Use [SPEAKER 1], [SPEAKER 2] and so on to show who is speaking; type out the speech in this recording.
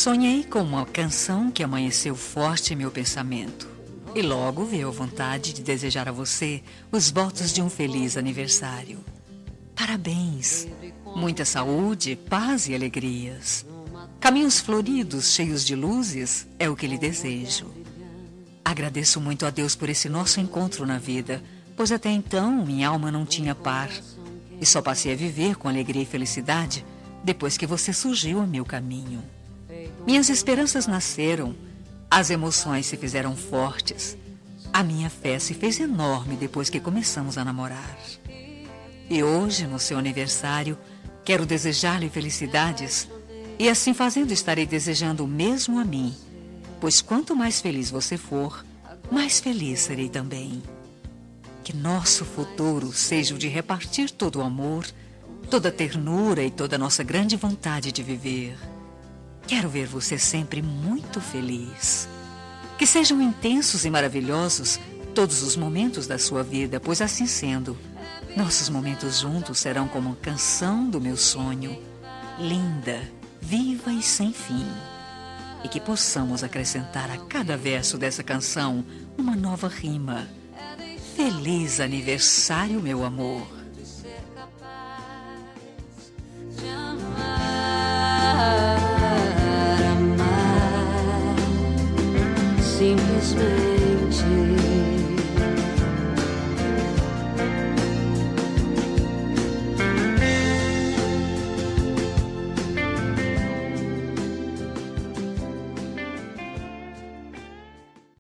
[SPEAKER 1] Sonhei com uma canção que amanheceu forte em meu pensamento. E logo veio a vontade de desejar a você os votos de um feliz aniversário. Parabéns! Muita saúde, paz e alegrias. Caminhos floridos, cheios de luzes, é o que lhe desejo. Agradeço muito a Deus por esse nosso encontro na vida, pois até então minha alma não tinha par. E só passei a viver com alegria e felicidade depois que você surgiu ao meu caminho. Minhas esperanças nasceram, as emoções se fizeram fortes. A minha fé se fez enorme depois que começamos a namorar. E hoje, no seu aniversário, quero desejar-lhe felicidades e assim fazendo estarei desejando o mesmo a mim, pois quanto mais feliz você for, mais feliz serei também. Que nosso futuro seja o de repartir todo o amor, toda a ternura e toda a nossa grande vontade de viver. Quero ver você sempre muito feliz. Que sejam intensos e maravilhosos todos os momentos da sua vida, pois assim sendo, nossos momentos juntos serão como a canção do meu sonho, linda, viva e sem fim. E que possamos acrescentar a cada verso dessa canção uma nova rima. Feliz aniversário, meu amor!